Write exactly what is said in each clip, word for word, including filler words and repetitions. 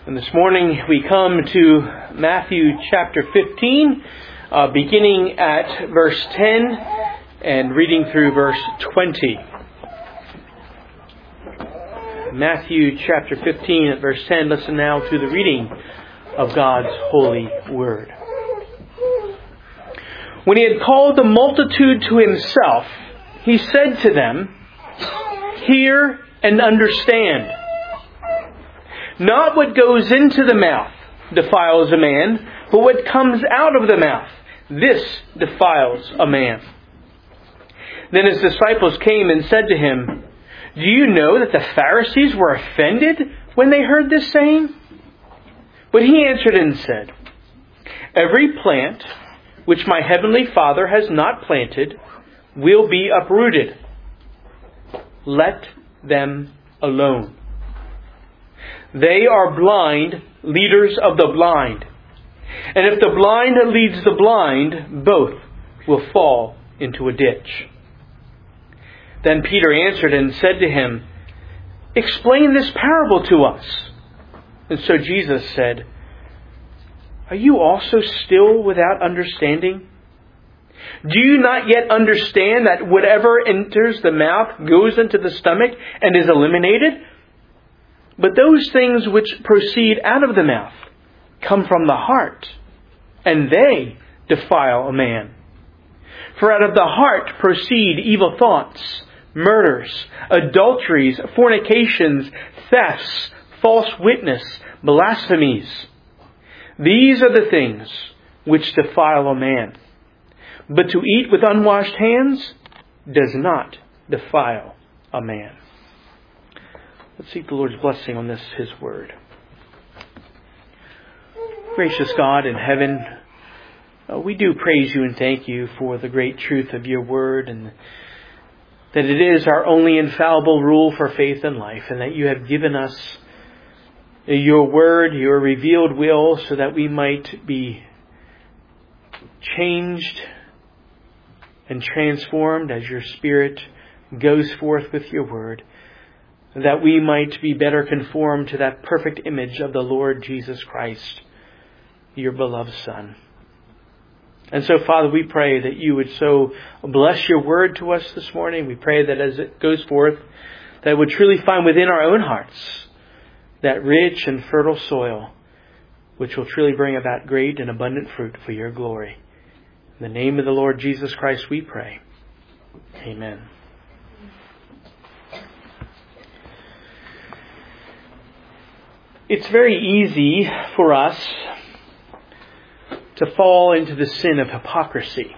And this morning we come to Matthew chapter fifteen, uh, beginning at verse ten and reading through verse twenty. Matthew chapter fifteen at verse ten. Listen now to the reading of God's holy word. When he had called the multitude to himself, he said to them, "Hear and understand. Not what goes into the mouth defiles a man, but what comes out of the mouth, this defiles a man." Then his disciples came and said to him, "Do you know that the Pharisees were offended when they heard this saying?" But he answered and said, "Every plant which my heavenly Father has not planted will be uprooted. Let them alone. They are blind leaders of the blind. And if the blind leads the blind, both will fall into a ditch." Then Peter answered and said to him, "Explain this parable to us." And so Jesus said, "Are you also still without understanding? Do you not yet understand that whatever enters the mouth goes into the stomach and is eliminated? But those things which proceed out of the mouth come from the heart, and they defile a man. For out of the heart proceed evil thoughts, murders, adulteries, fornications, thefts, false witness, blasphemies. These are the things which defile a man. But to eat with unwashed hands does not defile a man." Let's seek the Lord's blessing on this, His Word. Gracious God in heaven, uh, we do praise You and thank You for the great truth of Your Word, and that it is our only infallible rule for faith and life, and that You have given us Your Word, Your revealed will, so that we might be changed and transformed as Your Spirit goes forth with Your Word, that we might be better conformed to that perfect image of the Lord Jesus Christ, Your beloved Son. And so, Father, we pray that You would so bless Your Word to us this morning. We pray that as it goes forth, that it would truly find within our own hearts that rich and fertile soil, which will truly bring about great and abundant fruit for Your glory. In the name of the Lord Jesus Christ we pray. Amen. It's very easy for us to fall into the sin of hypocrisy.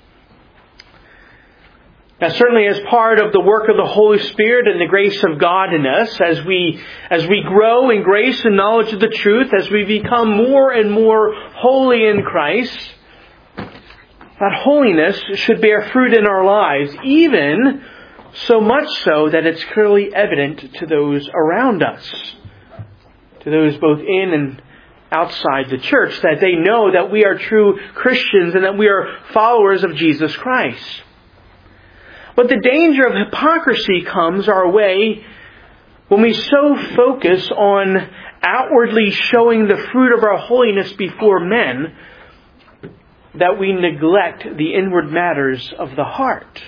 Now, certainly as part of the work of the Holy Spirit and the grace of God in us, as we as we grow in grace and knowledge of the truth, as we become more and more holy in Christ, that holiness should bear fruit in our lives, even so much so that it's clearly evident to those around us, to those both in and outside the church, that they know that we are true Christians and that we are followers of Jesus Christ. But the danger of hypocrisy comes our way when we so focus on outwardly showing the fruit of our holiness before men that we neglect the inward matters of the heart.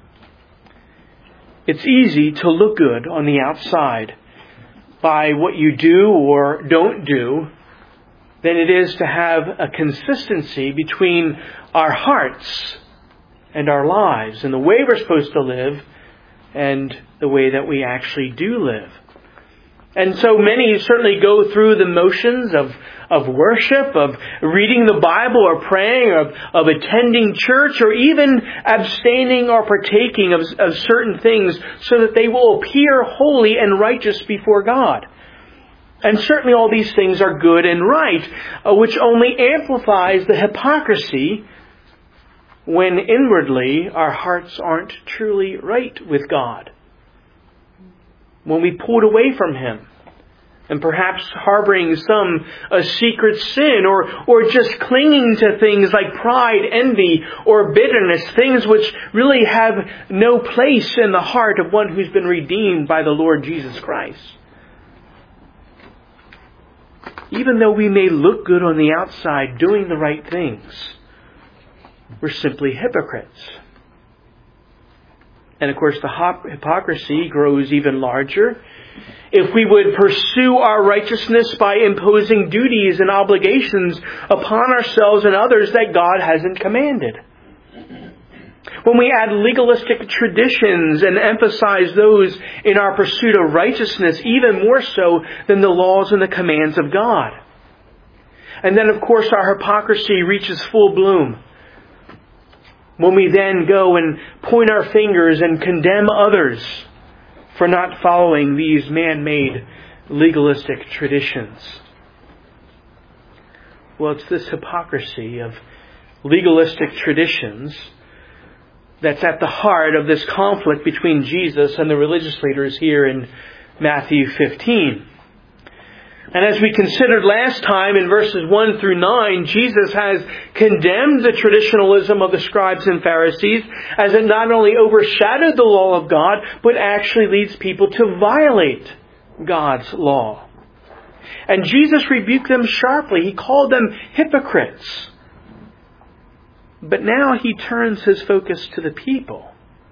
It's easy to look good on the outside by what you do or don't do than it is to have a consistency between our hearts and our lives and the way we're supposed to live and the way that we actually do live. And so many certainly go through the motions of, of worship, of reading the Bible or praying, of, of attending church, or even abstaining or partaking of, of certain things so that they will appear holy and righteous before God. And certainly all these things are good and right, uh, which only amplifies the hypocrisy when inwardly our hearts aren't truly right with God. When we pulled away from Him, and perhaps harboring some a secret sin, or or just clinging to things like pride, envy, or bitterness, things which really have no place in the heart of one who's been redeemed by the Lord Jesus Christ. even though we may look good on the outside doing the right things, we're simply hypocrites. And of course, the hypocrisy grows even larger if we would pursue our righteousness by imposing duties and obligations upon ourselves and others that God hasn't commanded. When we add legalistic traditions and emphasize those in our pursuit of righteousness even more so than the laws and the commands of God. And then, of course, our hypocrisy reaches full bloom when we then go and point our fingers and condemn others for not following these man-made legalistic traditions. Well, it's this hypocrisy of legalistic traditions that's at the heart of this conflict between Jesus and the religious leaders here in Matthew fifteen. And as we considered last time in verses one through nine, Jesus has condemned the traditionalism of the scribes and Pharisees as it not only overshadowed the law of God, but actually leads people to violate God's law. And Jesus rebuked them sharply. He called them hypocrites. But now he turns his focus to the people,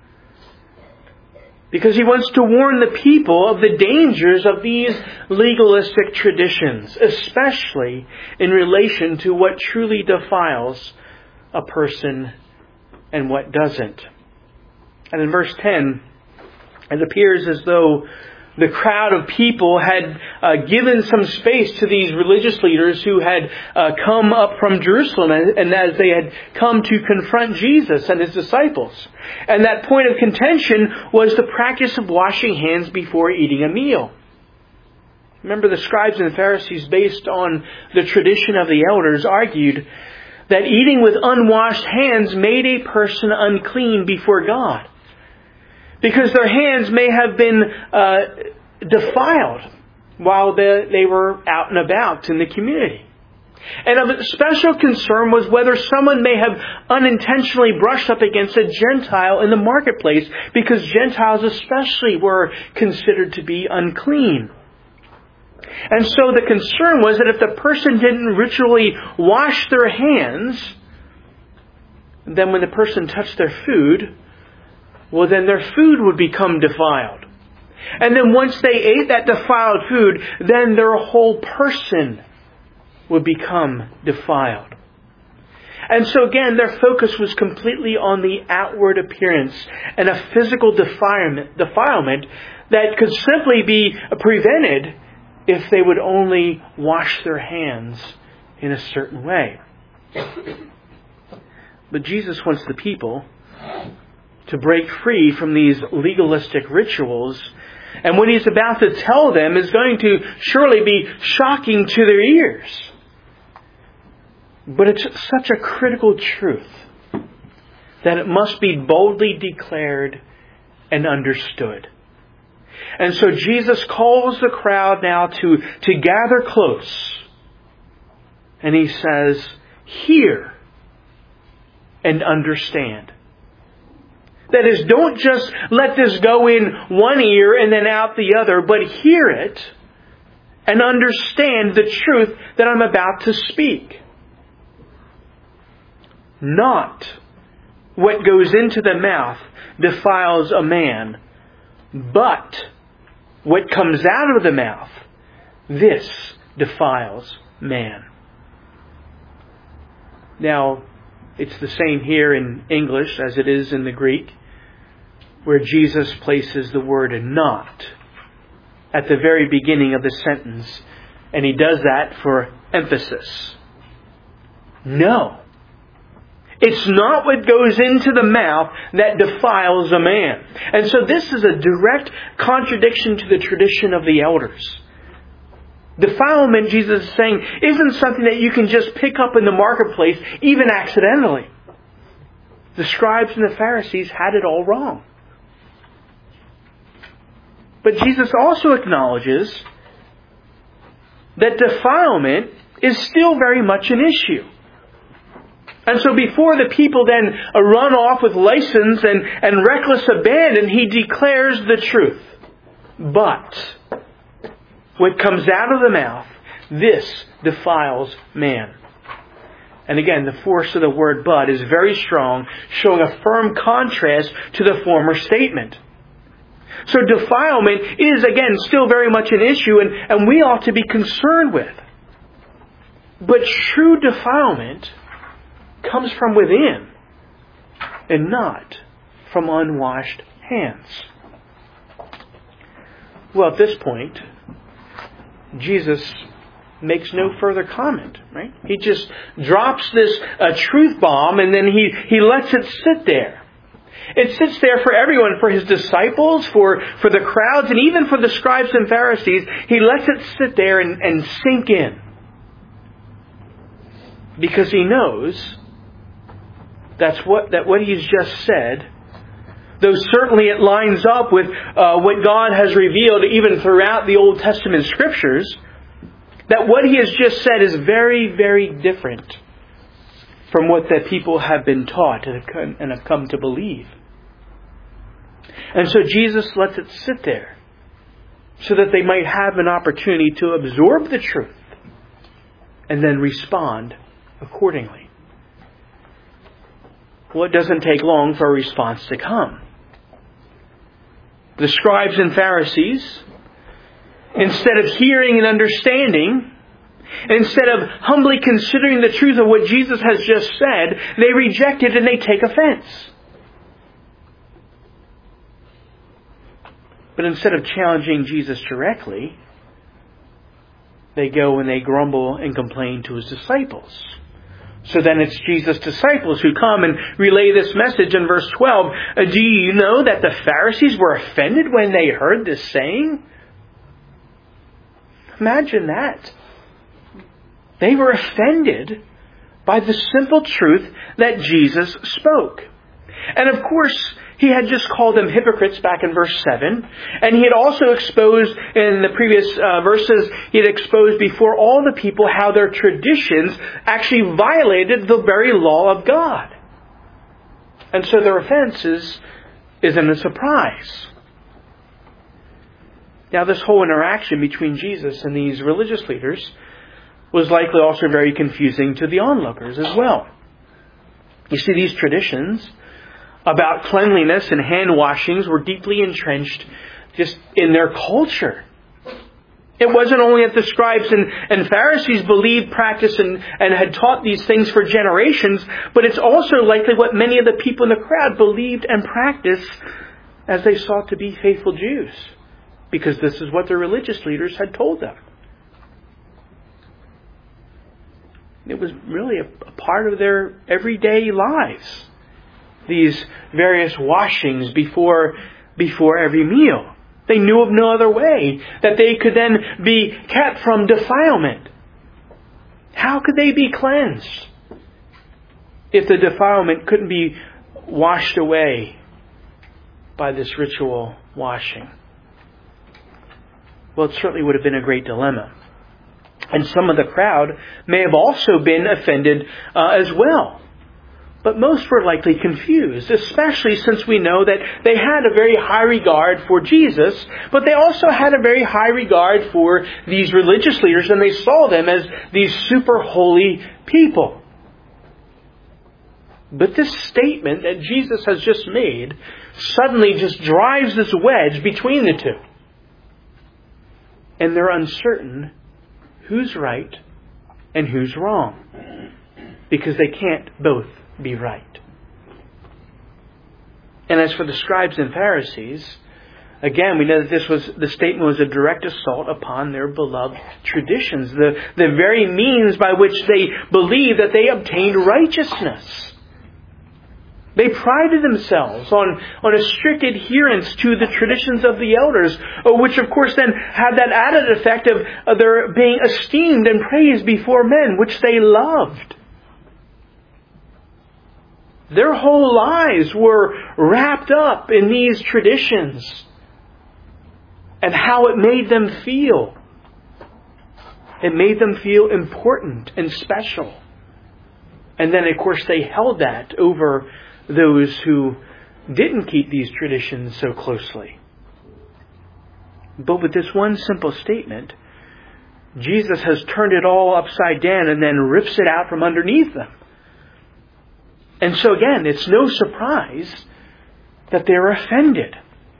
because he wants to warn the people of the dangers of these legalistic traditions, especially in relation to what truly defiles a person and what doesn't. And in verse ten, it appears as though the crowd of people had uh, given some space to these religious leaders who had uh, come up from Jerusalem, and, and as they had come to confront Jesus and his disciples. And that point of contention was the practice of washing hands before eating a meal. Remember, the scribes and Pharisees, based on the tradition of the elders, argued that eating with unwashed hands made a person unclean before God, because their hands may have been uh, defiled while they, they were out and about in the community. And of special concern was whether someone may have unintentionally brushed up against a Gentile in the marketplace, because Gentiles especially were considered to be unclean. And so the concern was that if the person didn't ritually wash their hands, then when the person touched their food, well, then their food would become defiled. And then once they ate that defiled food, then their whole person would become defiled. And so again, their focus was completely on the outward appearance and a physical defilement, defilement that could simply be prevented if they would only wash their hands in a certain way. But Jesus wants the people to break free from these legalistic rituals. And what he's about to tell them is going to surely be shocking to their ears. But it's such a critical truth that it must be boldly declared and understood. And so Jesus calls the crowd now to, to gather close. And he says, hear and understand. That is, don't just let this go in one ear and then out the other, but hear it and understand the truth that I'm about to speak. Not what goes into the mouth defiles a man, but what comes out of the mouth, this defiles man. Now, it's the same here in English as it is in the Greek, where Jesus places the word not at the very beginning of the sentence. And he does that for emphasis. No. It's not what goes into the mouth that defiles a man. And so this is a direct contradiction to the tradition of the elders. Defilement, Jesus is saying, isn't something that you can just pick up in the marketplace, even accidentally. The scribes and the Pharisees had it all wrong. But Jesus also acknowledges that defilement is still very much an issue. And so before the people then run off with license and, and reckless abandon, he declares the truth. But what comes out of the mouth, This defiles man. And again, the force of the word but is very strong, showing a firm contrast to the former statement. So defilement is, again, still very much an issue, and, and we ought to be concerned with. But true defilement comes from within and not from unwashed hands. Well, at this point, Jesus makes no further comment, right? He just drops this uh, truth bomb and then he, he lets it sit there. It sits there for everyone, for His disciples, for, for the crowds, and even for the scribes and Pharisees. He lets it sit there and, and sink in. Because He knows that's what, that what He's just said, though certainly it lines up with uh, what God has revealed even throughout the Old Testament Scriptures, that what He has just said is very, very different from what the people have been taught and have come, and have come to believe. And so Jesus lets it sit there so that they might have an opportunity to absorb the truth and then respond accordingly. Well, it doesn't take long for a response to come. The scribes and Pharisees, instead of hearing and understanding, instead of humbly considering the truth of what Jesus has just said, they reject it and they take offense. But instead of challenging Jesus directly, they go and they grumble and complain to His disciples. So then it's Jesus' disciples who come and relay this message in verse twelve. Do you know that the Pharisees were offended when they heard this saying? Imagine that. They were offended by the simple truth that Jesus spoke. And of course, He had just called them hypocrites back in verse seven. And He had also exposed in the previous uh, verses, He had exposed before all the people how their traditions actually violated the very law of God. And so their offense is, isn't a surprise. Now, this whole interaction between Jesus and these religious leaders was likely also very confusing to the onlookers as well. You see, these traditions about cleanliness and hand washings were deeply entrenched just in their culture. It wasn't only that the scribes and, and Pharisees believed, practiced, and, and had taught these things for generations, but it's also likely what many of the people in the crowd believed and practiced as they sought to be faithful Jews, because this is what their religious leaders had told them. It was really a, a part of their everyday lives. These various washings before, before every meal. They knew of no other way that they could then be kept from defilement. How could they be cleansed if the defilement couldn't be washed away by this ritual washing? Well, it certainly would have been a great dilemma. And some of the crowd may have also been offended uh, as well. But most were likely confused, especially since we know that they had a very high regard for Jesus, but they also had a very high regard for these religious leaders, and they saw them as these super holy people. But this statement that Jesus has just made suddenly just drives this wedge between the two. And they're uncertain who's right and who's wrong, because they can't both be right. And as for the scribes and Pharisees, again, we know that this was the statement was a direct assault upon their beloved traditions, the, the very means by which they believed that they obtained righteousness. They prided themselves on, on a strict adherence to the traditions of the elders, which of course then had that added effect of, of their being esteemed and praised before men, which they loved. Their whole lives were wrapped up in these traditions and how it made them feel. It made them feel important and special. And then, of course, they held that over those who didn't keep these traditions so closely. But with this one simple statement, Jesus has turned it all upside down and then rips it out from underneath them. And so again, it's no surprise that they're offended.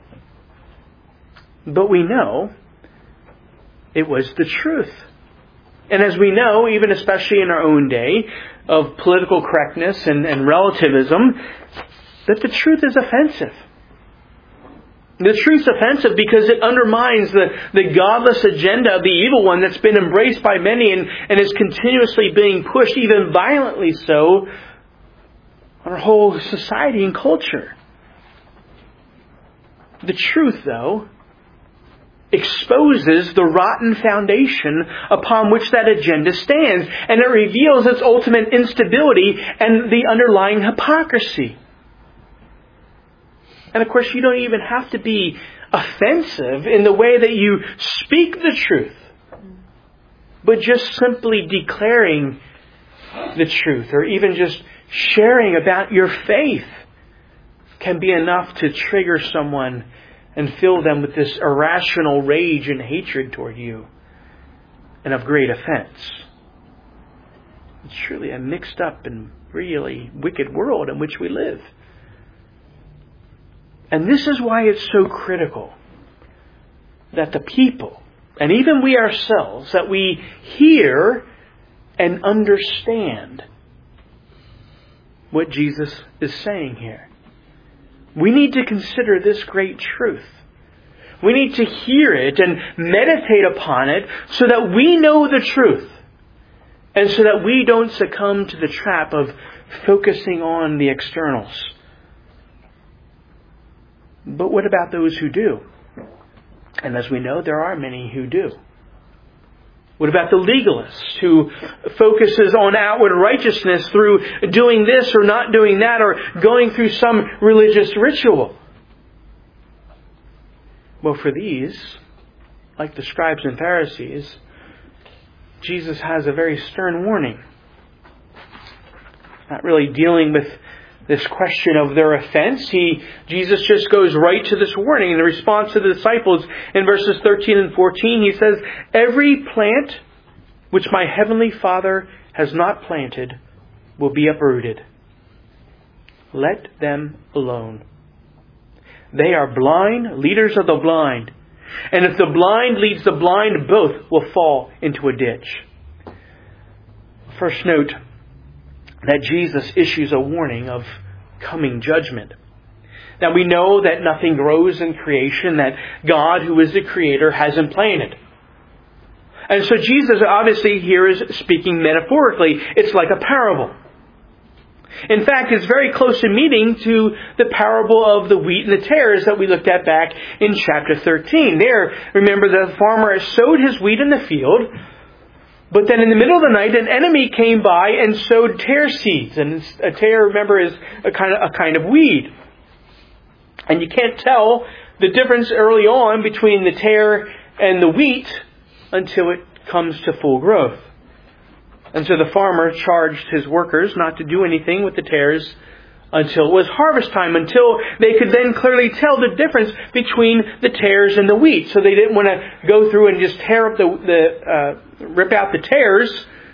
But we know it was the truth. And as we know, even especially in our own day of political correctness and, and relativism, that the truth is offensive. The truth's offensive because it undermines the, the godless agenda of the evil one that's been embraced by many and, and is continuously being pushed, even violently so, on our whole society and culture. The truth, though, exposes the rotten foundation upon which that agenda stands, and it reveals its ultimate instability and the underlying hypocrisy. And of course, you don't even have to be offensive in the way that you speak the truth, but just simply declaring the truth, or even just sharing about your faith, can be enough to trigger someone and fill them with this irrational rage and hatred toward you, and of great offense. It's truly a mixed up and really wicked world in which we live. And this is why it's so critical that the people, and even we ourselves, that we hear and understand what Jesus is saying here. We need to consider this great truth. We need to hear it and meditate upon it so that we know the truth, and so that we don't succumb to the trap of focusing on the externals. But what about those who do? And as we know, there are many who do. What about the legalist who focuses on outward righteousness through doing this or not doing that, or going through some religious ritual? Well, for these, like the scribes and Pharisees, Jesus has a very stern warning. Not really dealing with this question of their offense. He, Jesus just goes right to this warning. In response to the disciples, in verses thirteen and fourteen, He says, "Every plant which my heavenly Father has not planted will be uprooted. Let them alone. They are blind, leaders of the blind. And if the blind leads the blind, both will fall into a ditch." First note that Jesus issues a warning of coming judgment. Now we know that nothing grows in creation that God, who is the Creator, hasn't planted. And so Jesus obviously here is speaking metaphorically. It's like a parable. In fact, it's very close in meaning to the parable of the wheat and the tares that we looked at back in chapter thirteen. There, remember, the farmer sowed his wheat in the field, but then in the middle of the night, an enemy came by and sowed tare seeds. And a tare, remember, is a kind of, a kind of weed. And you can't tell the difference early on between the tare and the wheat until it comes to full growth. And so the farmer charged his workers not to do anything with the tares until it was harvest time, until they could then clearly tell the difference between the tares and the wheat. So they didn't want to go through and just tear up the, the uh, rip out the tares.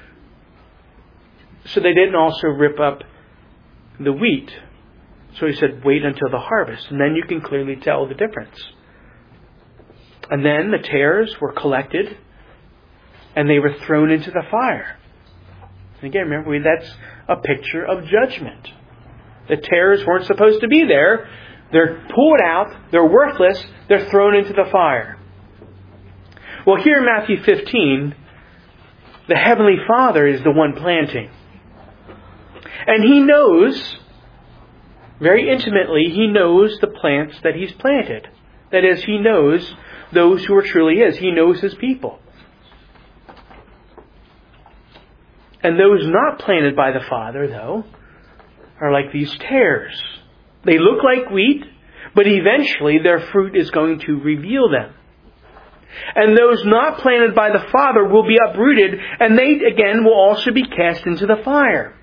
So they didn't also rip up the wheat. So he said, wait until the harvest, and then you can clearly tell the difference. And then the tares were collected, and they were thrown into the fire. And again, remember, that's a picture of judgment. The tares weren't supposed to be there. They're pulled out. They're worthless. They're thrown into the fire. Well, here in Matthew fifteen, the Heavenly Father is the one planting. And He knows, very intimately, He knows the plants that He's planted. That is, He knows those who are truly His. He knows His people. And those not planted by the Father, though, are like these tares. They look like wheat, but eventually their fruit is going to reveal them. And those not planted by the Father will be uprooted, and they, again, will also be cast into the fire.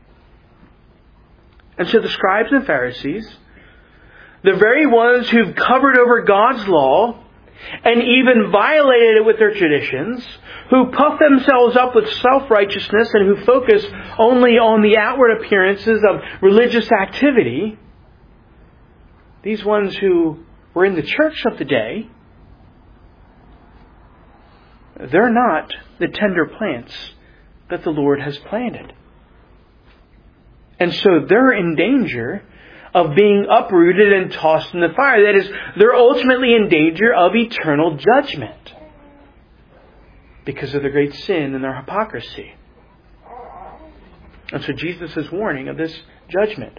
And so the scribes and Pharisees, the very ones who've covered over God's law and even violated it with their traditions, who puff themselves up with self-righteousness and who focus only on the outward appearances of religious activity, these ones who were in the church of the day, they're not the tender plants that the Lord has planted. And so they're in danger of being uprooted and tossed in the fire. That is, they're ultimately in danger of eternal judgment because of the great sin and their hypocrisy. And so Jesus is warning of this judgment.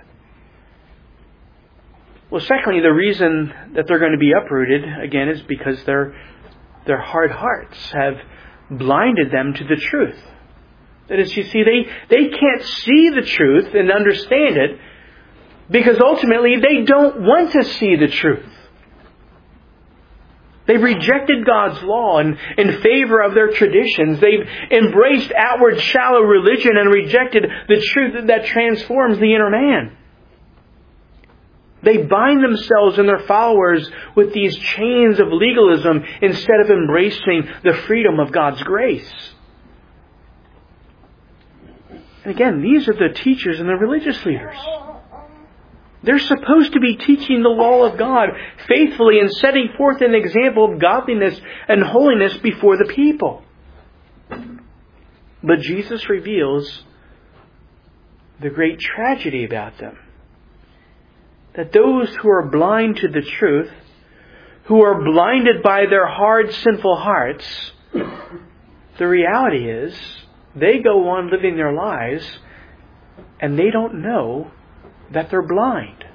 Well, secondly, the reason that they're going to be uprooted, again, is because their, their hard hearts have blinded them to the truth. That is, you see, they, they can't see the truth and understand it because ultimately they don't want to see the truth. They've rejected God's law in, in favor of their traditions. They've embraced outward shallow religion and rejected the truth that transforms the inner man. They bind themselves and their followers with these chains of legalism instead of embracing the freedom of God's grace. And again, these are the teachers and the religious leaders. They're supposed to be teaching the law of God faithfully and setting forth an example of godliness and holiness before the people. But Jesus reveals the great tragedy about them. That those who are blind to the truth, who are blinded by their hard, sinful hearts, the reality is they go on living their lives and they don't know that they're blind.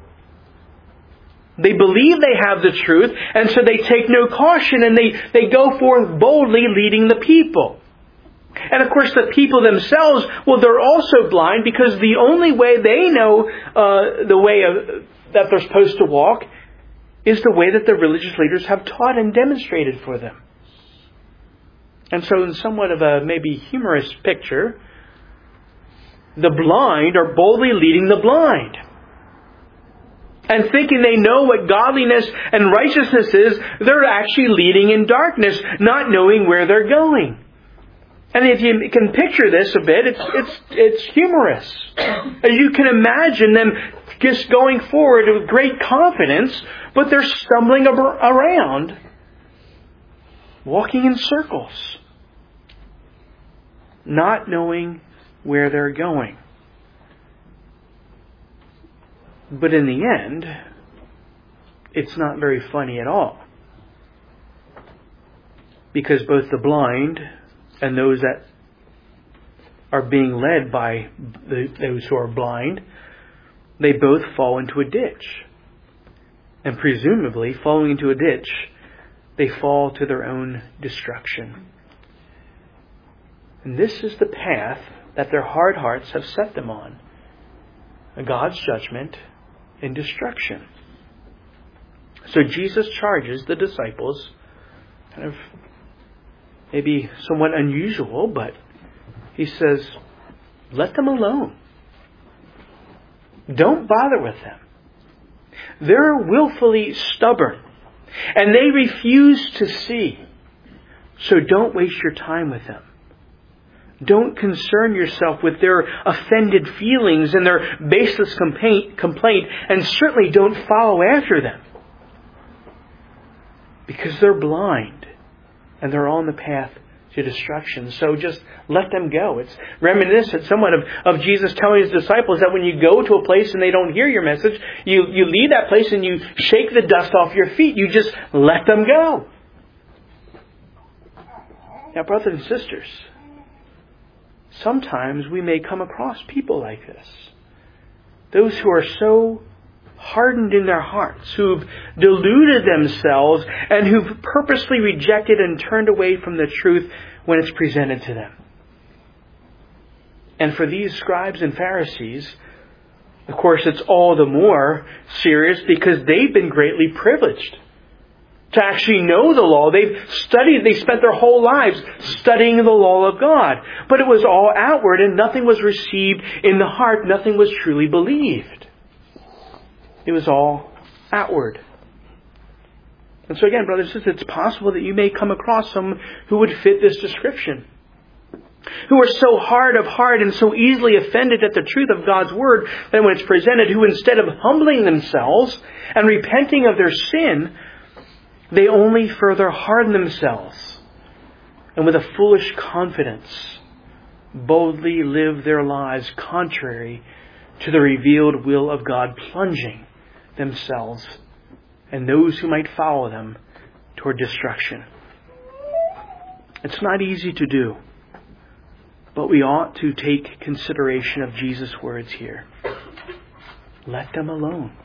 They believe they have the truth, and so they take no caution and they, they go forth boldly leading the people. And of course the people themselves, well, they're also blind because the only way they know uh, the way of, that they're supposed to walk is the way that the religious leaders have taught and demonstrated for them. And so in somewhat of a maybe humorous picture, the blind are boldly leading the blind. And thinking they know what godliness and righteousness is, they're actually leading in darkness, not knowing where they're going. And if you can picture this a bit, it's it's it's humorous. As you can imagine them just going forward with great confidence, but they're stumbling around, walking in circles, not knowing where they're going. But in the end, it's not very funny at all. Because both the blind and those that are being led by the, those who are blind, they both fall into a ditch. And presumably, falling into a ditch, they fall to their own destruction. And this is the path that their hard hearts have set them on. God's judgment and destruction. So Jesus charges the disciples, kind of maybe somewhat unusual, but He says, let them alone. Don't bother with them. They're willfully stubborn, and they refuse to see. So don't waste your time with them. Don't concern yourself with their offended feelings and their baseless complaint, complaint, and certainly don't follow after them. Because they're blind and they're on the path to destruction. So just let them go. It's reminiscent somewhat of, of Jesus telling His disciples that when you go to a place and they don't hear your message, you, you leave that place and you shake the dust off your feet. You just let them go. Now, brothers and sisters, sometimes we may come across people like this. Those who are so hardened in their hearts, who've deluded themselves, and who've purposely rejected and turned away from the truth when it's presented to them. And for these scribes and Pharisees, of course, it's all the more serious because they've been greatly privileged to actually know the law. They've studied, they spent their whole lives studying the law of God. But it was all outward and nothing was received in the heart. Nothing was truly believed. It was all outward. And so again, brothers and sisters, it's possible that you may come across someone who would fit this description. Who are so hard of heart and so easily offended at the truth of God's Word that when it's presented, who instead of humbling themselves and repenting of their sin, they only further harden themselves and with a foolish confidence boldly live their lives contrary to the revealed will of God, plunging themselves and those who might follow them toward destruction. It's not easy to do, but we ought to take consideration of Jesus' words here. Let them alone.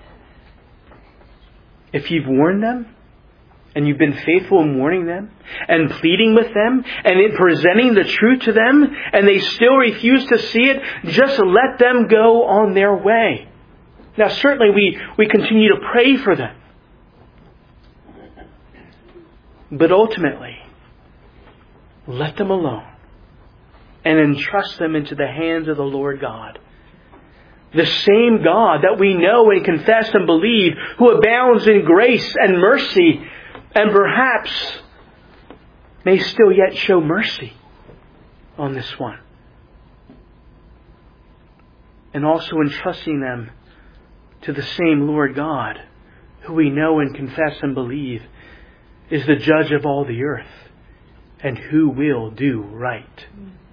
If you've warned them, and you've been faithful in warning them, and pleading with them, and in presenting the truth to them, and they still refuse to see it, just let them go on their way. Now certainly we, we continue to pray for them. But ultimately, let them alone and entrust them into the hands of the Lord God. The same God that we know and confess and believe, who abounds in grace and mercy, and perhaps may still yet show mercy on this one. And also entrusting them to the same Lord God, who we know and confess and believe is the judge of all the earth, and who will do right.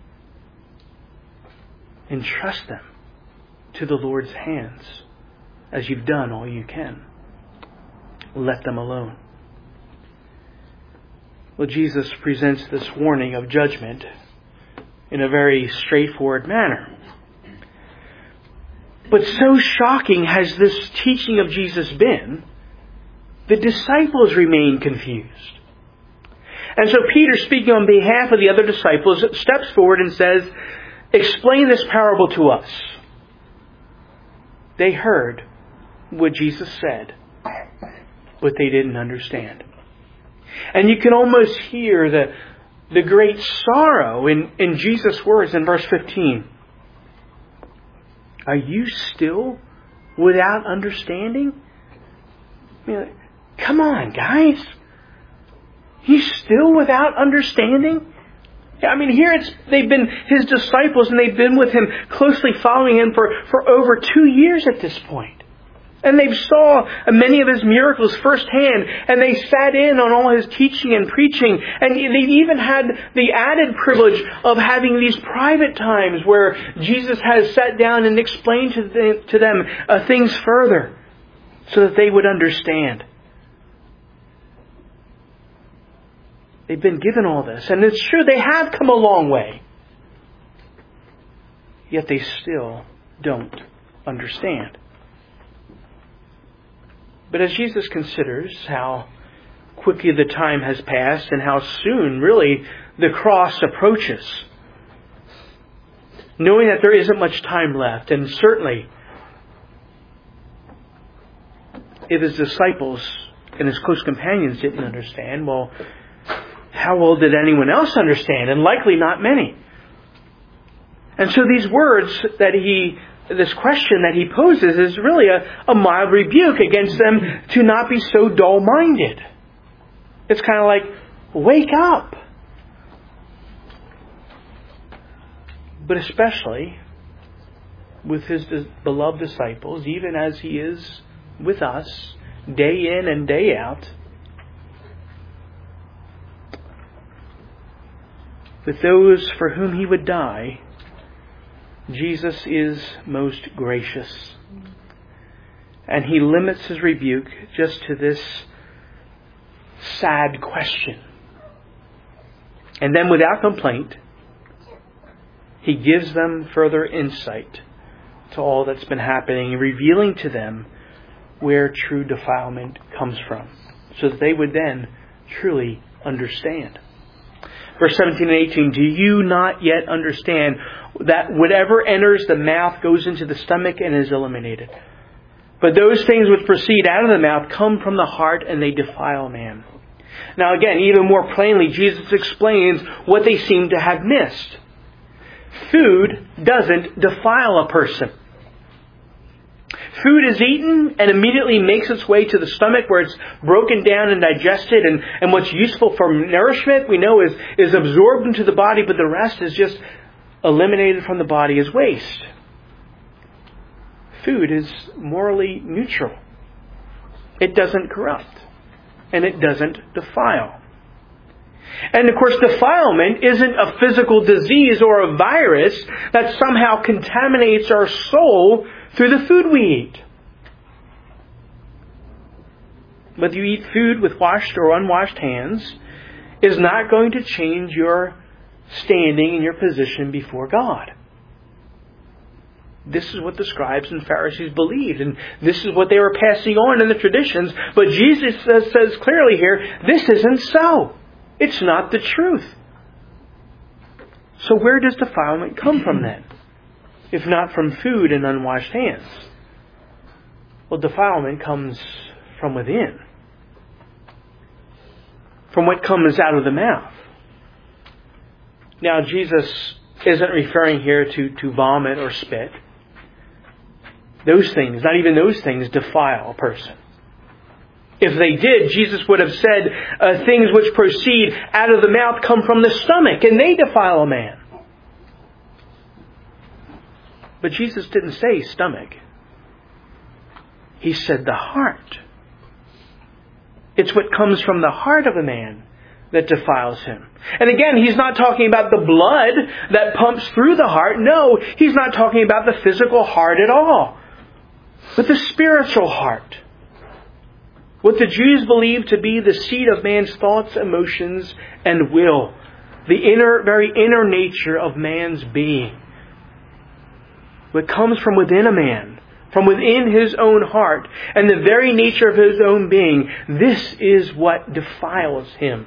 Entrust them to the Lord's hands, as you've done all you can. Let them alone. Well, Jesus presents this warning of judgment in a very straightforward manner. But so shocking has this teaching of Jesus been, the disciples remain confused. And so Peter, speaking on behalf of the other disciples, steps forward and says, "Explain this parable to us." They heard what Jesus said, but they didn't understand. And you can almost hear the, the great sorrow in, in Jesus' words in verse fifteen. Are you still without understanding? I mean, come on, guys. You still without understanding? I mean, here it's they've been His disciples and they've been with Him, closely following Him for, for over two years at this point. And they've saw many of His miracles firsthand, and they sat in on all His teaching and preaching, and they've even had the added privilege of having these private times where Jesus has sat down and explained to them, to them uh, things further so that they would understand. They've been given all this, and it's true they have come a long way, yet they still don't understand. But as Jesus considers how quickly the time has passed and how soon, really, the cross approaches, knowing that there isn't much time left, and certainly if His disciples and His close companions didn't understand, well, how well did anyone else understand? And likely not many. And so these words that He This question that He poses is really a, a mild rebuke against them to not be so dull-minded. It's kind of like, wake up. But especially with His beloved disciples, even as He is with us, day in and day out, with those for whom He would die, Jesus is most gracious. And He limits His rebuke just to this sad question. And then without complaint, He gives them further insight to all that's been happening, revealing to them where true defilement comes from, so that they would then truly understand. Verse seventeen and eighteen, do you not yet understand that whatever enters the mouth goes into the stomach and is eliminated? But those things which proceed out of the mouth come from the heart, and they defile man. Now again, even more plainly, Jesus explains what they seem to have missed. Food doesn't defile a person. food is eaten and immediately makes its way to the stomach where it's broken down and digested, and, and what's useful for nourishment we know is, is absorbed into the body, but the rest is just eliminated from the body as waste. Food is morally neutral. It doesn't corrupt, and it doesn't defile. And of course, defilement isn't a physical disease or a virus that somehow contaminates our soul through the food we eat. Whether you eat food with washed or unwashed hands is not going to change your standing and your position before God. This is what the scribes and Pharisees believed, and this is what they were passing on in the traditions. But Jesus says, says clearly here, this isn't so. It's not the truth. So where does defilement come from then, if not from food and unwashed hands? Well, defilement comes from within, from what comes out of the mouth. Now, Jesus isn't referring here to, to vomit or spit. Those things, not even those things, defile a person. If they did, Jesus would have said uh, things which proceed out of the mouth come from the stomach, and they defile a man. But Jesus didn't say stomach. He said the heart. It's what comes from the heart of a man that defiles him. And again, he's not talking about the blood that pumps through the heart. No, he's not talking about the physical heart at all, but the spiritual heart. What the Jews believed to be the seat of man's thoughts, emotions, and will. The inner, very inner nature of man's being. What comes from within a man, from within his own heart, and the very nature of his own being. This is what defiles him.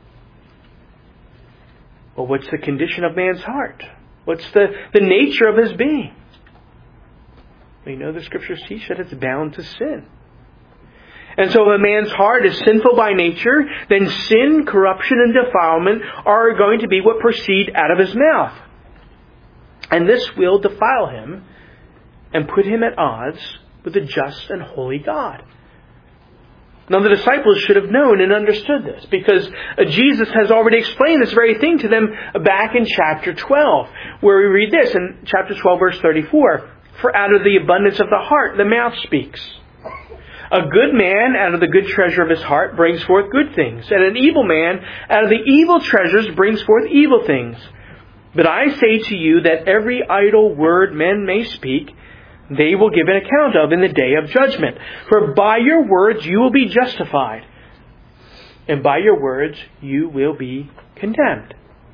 Well, what's the condition of man's heart? What's the, the nature of his being? We know the Scriptures teach that it's bound to sin. And so if a man's heart is sinful by nature, then sin, corruption, and defilement are going to be what proceed out of his mouth. And this will defile him and put him at odds with a just and holy God. Now the disciples should have known and understood this, because Jesus has already explained this very thing to them back in chapter twelve, where we read this in chapter twelve, verse thirty-four. For out of the abundance of the heart, the mouth speaks. A good man out of the good treasure of his heart brings forth good things, and an evil man out of the evil treasures brings forth evil things. But I say to you that every idle word men may speak, they will give an account of in the day of judgment. For by your words you will be justified, and by your words you will be condemned.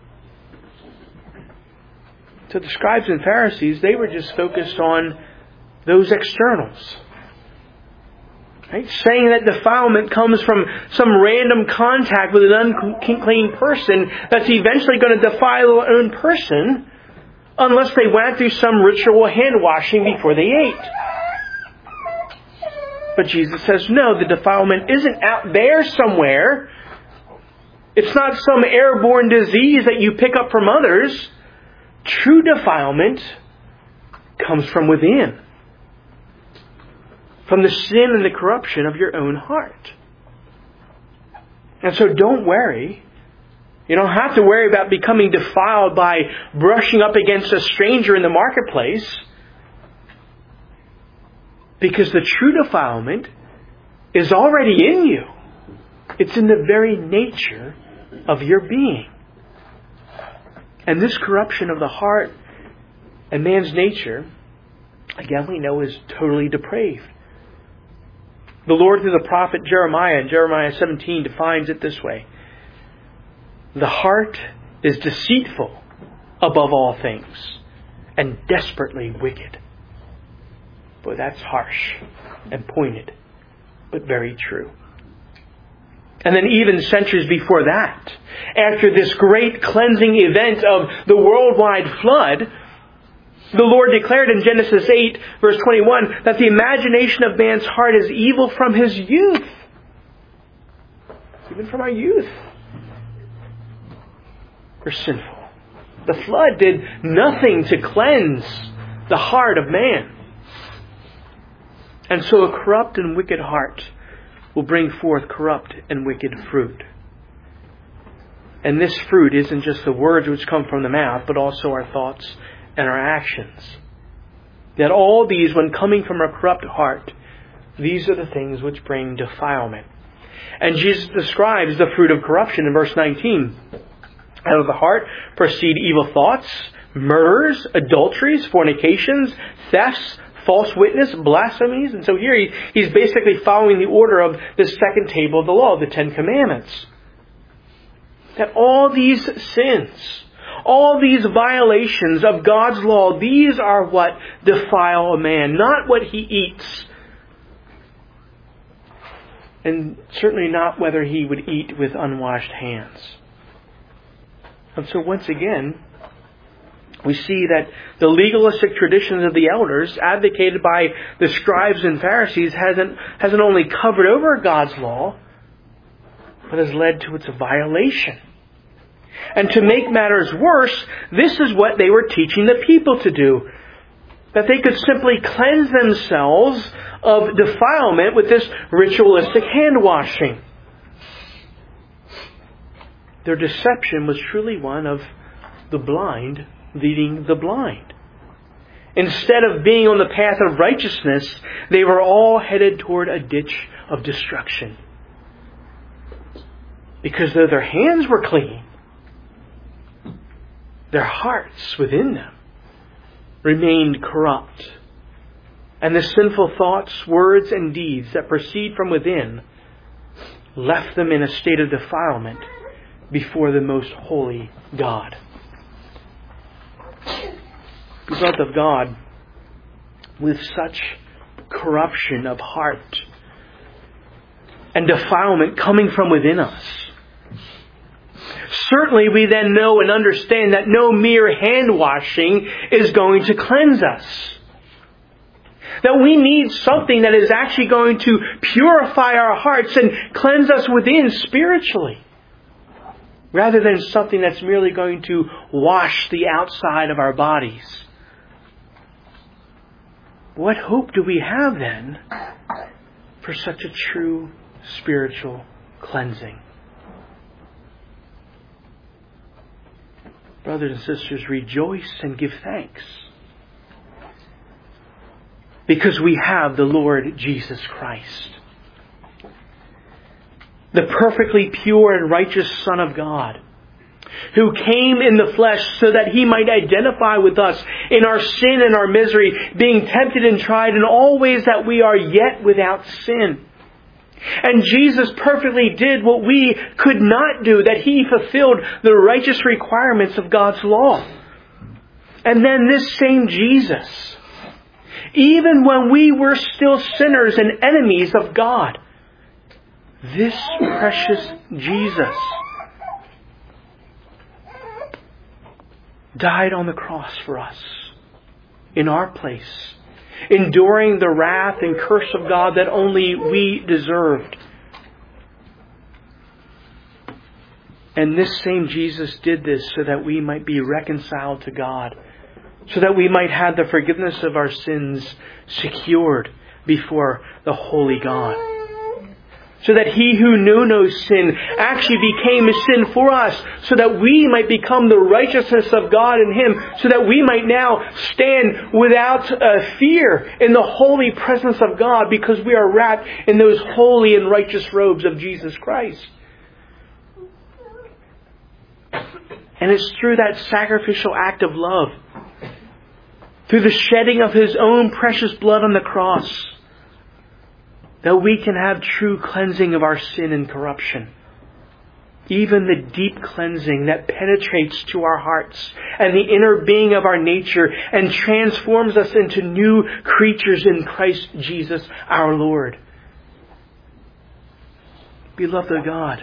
So the scribes and Pharisees, they were just focused on those externals. Right? Saying that defilement comes from some random contact with an unclean person that's eventually going to defile their own person unless they went through some ritual hand washing before they ate. But Jesus says, no, the defilement isn't out there somewhere. It's not some airborne disease that you pick up from others. True defilement comes from within. From the sin and the corruption of your own heart. And so don't worry. You don't have to worry about becoming defiled by brushing up against a stranger in the marketplace. Because the true defilement is already in you. It's in the very nature of your being. And this corruption of the heart and man's nature, again, we know is totally depraved. The Lord, through the prophet Jeremiah, in Jeremiah seventeen, defines it this way. The heart is deceitful above all things and desperately wicked. Boy, that's harsh and pointed, but very true. And then even centuries before that, after this great cleansing event of the worldwide flood, the Lord declared in Genesis eight, verse twenty-one, that the imagination of man's heart is evil from his youth. Even from our youth. We're sinful. The flood did nothing to cleanse the heart of man. And so a corrupt and wicked heart will bring forth corrupt and wicked fruit. And this fruit isn't just the words which come from the mouth, but also our thoughts and our actions. That all these, when coming from a corrupt heart, these are the things which bring defilement. And Jesus describes the fruit of corruption in verse nineteen. Out of the heart proceed evil thoughts, murders, adulteries, fornications, thefts, false witness, blasphemies. And so here he, he's basically following the order of the second table of the law, the Ten Commandments. That all these sins, all these violations of God's law, these are what defile a man, not what he eats. And certainly not whether he would eat with unwashed hands. And so once again, we see that the legalistic traditions of the elders, advocated by the scribes and Pharisees, hasn't, hasn't only covered over God's law, but has led to its violation. And to make matters worse, this is what they were teaching the people to do. That they could simply cleanse themselves of defilement with this ritualistic hand washing. Their deception was truly one of the blind leading the blind. Instead of being on the path of righteousness, they were all headed toward a ditch of destruction. Because though their hands were clean, their hearts within them remained corrupt. And the sinful thoughts, words, and deeds that proceed from within left them in a state of defilement before the most holy God. Beloved of God, with such corruption of heart and defilement coming from within us, certainly we then know and understand that no mere hand washing is going to cleanse us. That we need something that is actually going to purify our hearts and cleanse us within spiritually, rather than something that's merely going to wash the outside of our bodies. What hope do we have then for such a true spiritual cleansing? Brothers and sisters, rejoice and give thanks, because we have the Lord Jesus Christ, the perfectly pure and righteous Son of God, who came in the flesh so that He might identify with us in our sin and our misery, being tempted and tried in all ways that we are yet without sin. And Jesus perfectly did what we could not do, that He fulfilled the righteous requirements of God's law. And then this same Jesus, even when we were still sinners and enemies of God, this precious Jesus died on the cross for us in our place, enduring the wrath and curse of God that only we deserved. And this same Jesus did this so that we might be reconciled to God, so that we might have the forgiveness of our sins secured before the holy God. So that He who knew no sin actually became a sin for us, so that we might become the righteousness of God in Him, so that we might now stand without uh, fear in the holy presence of God, because we are wrapped in those holy and righteous robes of Jesus Christ. And it's through that sacrificial act of love, through the shedding of His own precious blood on the cross, that we can have true cleansing of our sin and corruption. Even the deep cleansing that penetrates to our hearts and the inner being of our nature and transforms us into new creatures in Christ Jesus our Lord. Beloved of God,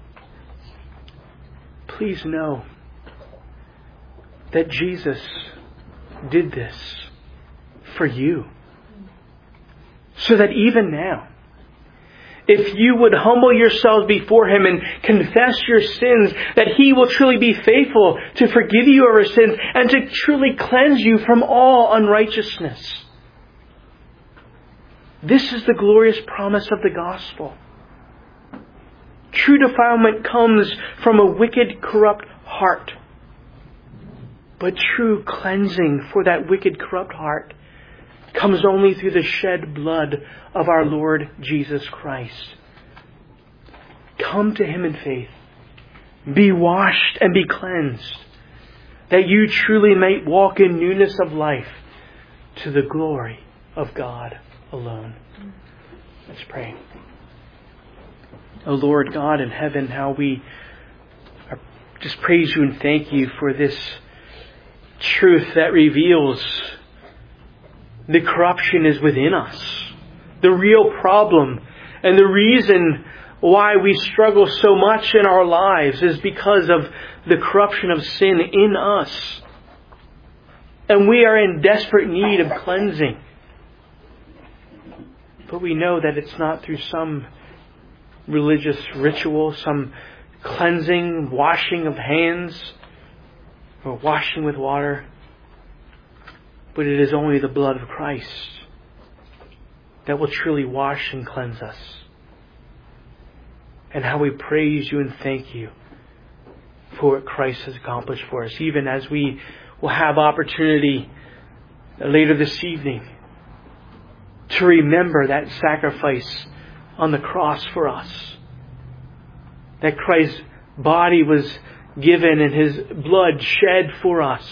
please know that Jesus did this for you. So that even now, if you would humble yourselves before Him and confess your sins, that He will truly be faithful to forgive you of your sins and to truly cleanse you from all unrighteousness. This is the glorious promise of the gospel. True defilement comes from a wicked, corrupt heart. But true cleansing for that wicked, corrupt heart comes only through the shed blood of our Lord Jesus Christ. Come to Him in faith. Be washed and be cleansed, that you truly might walk in newness of life to the glory of God alone. Let's pray. O Lord God in heaven, how we just praise you and thank you for this truth that reveals the corruption is within us. The real problem and the reason why we struggle so much in our lives is because of the corruption of sin in us. And we are in desperate need of cleansing. But we know that it's not through some religious ritual, some cleansing, washing of hands, or washing with water. But it is only the blood of Christ that will truly wash and cleanse us. And how we praise you and thank you for what Christ has accomplished for us. Even as we will have opportunity later this evening to remember that sacrifice on the cross for us. That Christ's body was given and His blood shed for us.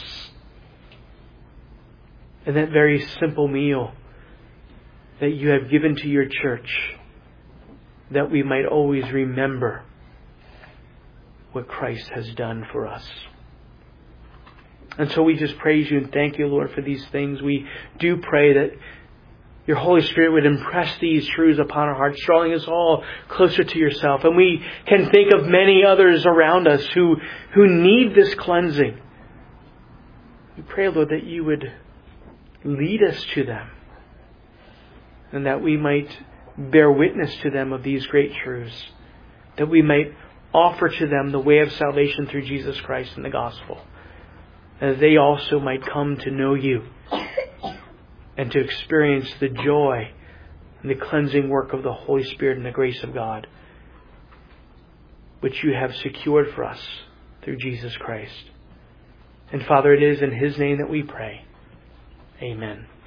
And that very simple meal that you have given to your church, that we might always remember what Christ has done for us. And so we just praise you and thank you, Lord, for these things. We do pray that your Holy Spirit would impress these truths upon our hearts, drawing us all closer to yourself. And we can think of many others around us who, who need this cleansing. We pray, Lord, that you would lead us to them, and that we might bear witness to them of these great truths, that we might offer to them the way of salvation through Jesus Christ and the gospel, that they also might come to know you and to experience the joy and the cleansing work of the Holy Spirit and the grace of God, which you have secured for us through Jesus Christ. And Father, it is in His name that we pray. Amen.